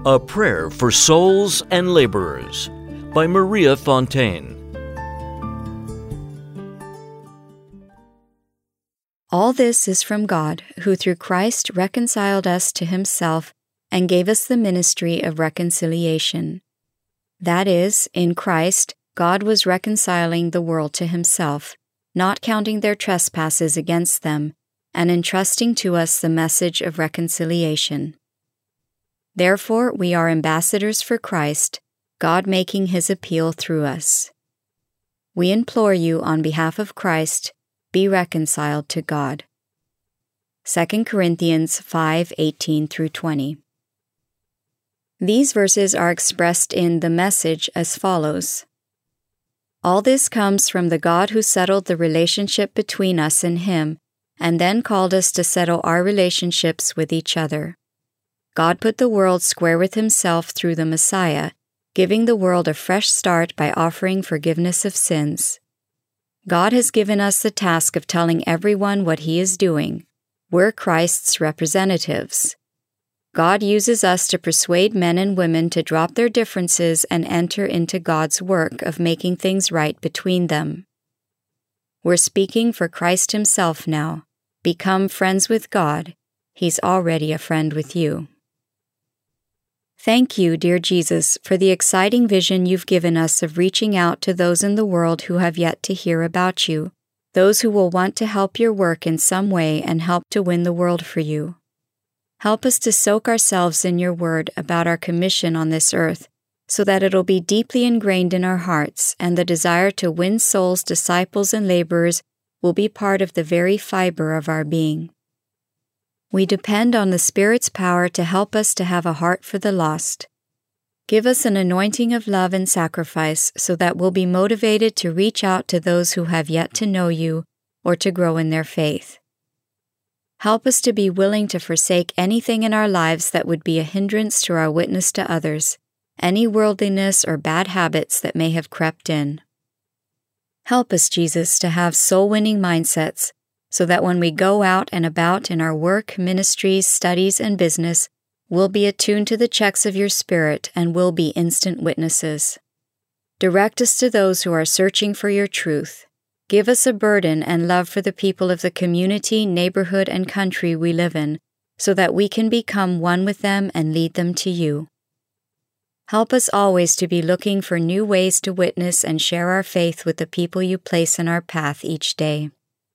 A Prayer for Souls and Laborers by Maria Fontaine. All this is from God, who through Christ reconciled us to himself and gave us the ministry of reconciliation. That is, in Christ, God was reconciling the world to himself, not counting their trespasses against them, and entrusting to us the message of reconciliation. Therefore, we are ambassadors for Christ, God making his appeal through us. We implore you on behalf of Christ, be reconciled to God. 2 Corinthians 5:18-20. These verses are expressed in the Message as follows. All this comes from the God who settled the relationship between us and him, and then called us to settle our relationships with each other. God put the world square with himself through the Messiah, giving the world a fresh start by offering forgiveness of sins. God has given us the task of telling everyone what he is doing. We're Christ's representatives. God uses us to persuade men and women to drop their differences and enter into God's work of making things right between them. We're speaking for Christ himself now. Become friends with God. He's already a friend with you. Thank you, dear Jesus, for the exciting vision you've given us of reaching out to those in the world who have yet to hear about you, those who will want to help your work in some way and help to win the world for you. Help us to soak ourselves in your word about our commission on this earth, so that it'll be deeply ingrained in our hearts, and the desire to win souls, disciples, and laborers will be part of the very fiber of our being. We depend on the Spirit's power to help us to have a heart for the lost. Give us an anointing of love and sacrifice so that we'll be motivated to reach out to those who have yet to know you or to grow in their faith. Help us to be willing to forsake anything in our lives that would be a hindrance to our witness to others, any worldliness or bad habits that may have crept in. Help us, Jesus, to have soul-winning mindsets so that when we go out and about in our work, ministries, studies, and business, we'll be attuned to the checks of your Spirit and will be instant witnesses. Direct us to those who are searching for your truth. Give us a burden and love for the people of the community, neighborhood, and country we live in, so that we can become one with them and lead them to you. Help us always to be looking for new ways to witness and share our faith with the people you place in our path each day.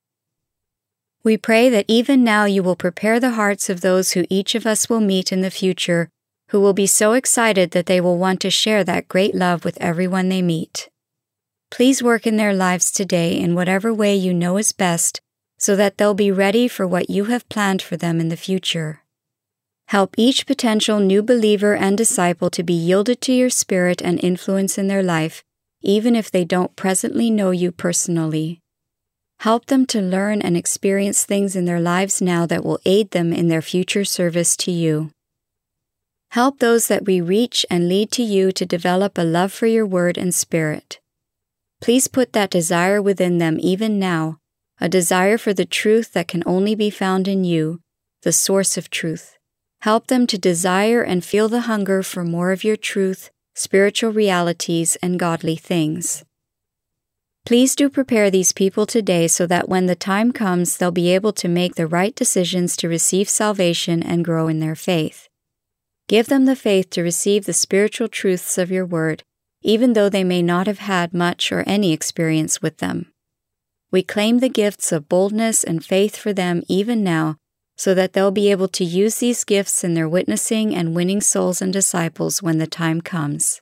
We pray that even now you will prepare the hearts of those who each of us will meet in the future, who will be so excited that they will want to share that great love with everyone they meet. Please work in their lives today in whatever way you know is best, so that they'll be ready for what you have planned for them in the future. Help each potential new believer and disciple to be yielded to your Spirit and influence in their life, even if they don't presently know you personally. Help them to learn and experience things in their lives now that will aid them in their future service to you. Help those that we reach and lead to you to develop a love for your word and Spirit. Please put that desire within them even now, a desire for the truth that can only be found in you, the source of truth. Help them to desire and feel the hunger for more of your truth, spiritual realities, and godly things. Please do prepare these people today so that when the time comes, they'll be able to make the right decisions to receive salvation and grow in their faith. Give them the faith to receive the spiritual truths of your word, even though they may not have had much or any experience with them. We claim the gifts of boldness and faith for them even now, so that they'll be able to use these gifts in their witnessing and winning souls and disciples when the time comes.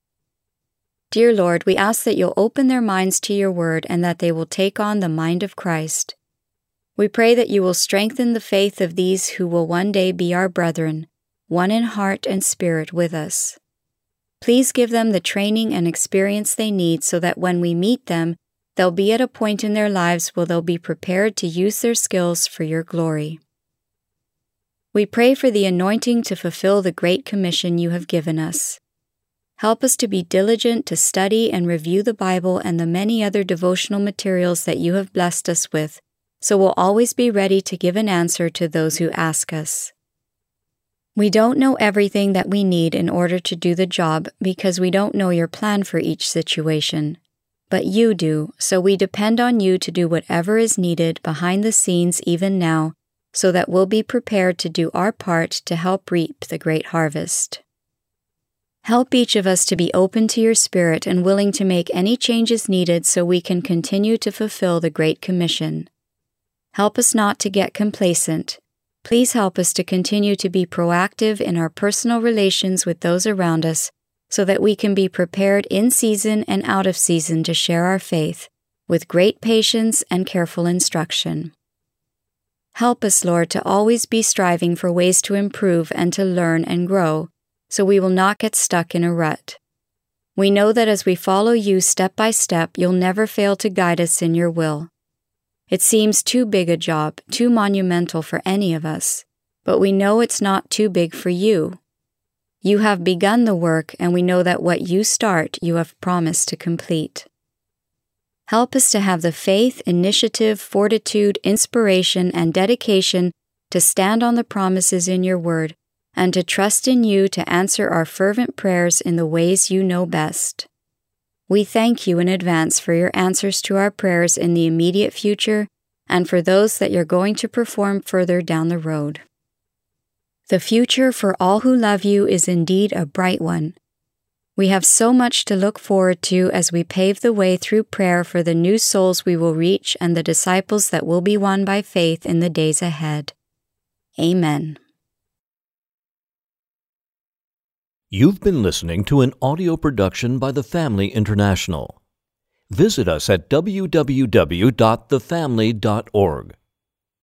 Dear Lord, we ask that you'll open their minds to your word and that they will take on the mind of Christ. We pray that you will strengthen the faith of these who will one day be our brethren, one in heart and spirit with us. Please give them the training and experience they need so that when we meet them, they'll be at a point in their lives where they'll be prepared to use their skills for your glory. We pray for the anointing to fulfill the great commission you have given us. Help us to be diligent to study and review the Bible and the many other devotional materials that you have blessed us with, so we'll always be ready to give an answer to those who ask us. We don't know everything that we need in order to do the job because we don't know your plan for each situation. But you do, so we depend on you to do whatever is needed behind the scenes even now, so that we'll be prepared to do our part to help reap the great harvest. Help each of us to be open to your Spirit and willing to make any changes needed so we can continue to fulfill the Great Commission. Help us not to get complacent. Please help us to continue to be proactive in our personal relations with those around us so that we can be prepared in season and out of season to share our faith with great patience and careful instruction. Help us, Lord, to always be striving for ways to improve and to learn and grow, so we will not get stuck in a rut. We know that as we follow you step by step, you'll never fail to guide us in your will. It seems too big a job, too monumental for any of us, but we know it's not too big for you. You have begun the work, and we know that what you start, you have promised to complete. Help us to have the faith, initiative, fortitude, inspiration, and dedication to stand on the promises in your word, and to trust in you to answer our fervent prayers in the ways you know best. We thank you in advance for your answers to our prayers in the immediate future and for those that you're going to perform further down the road. The future for all who love you is indeed a bright one. We have so much to look forward to as we pave the way through prayer for the new souls we will reach and the disciples that will be won by faith in the days ahead. Amen. You've been listening to an audio production by The Family International. Visit us at www.thefamily.org.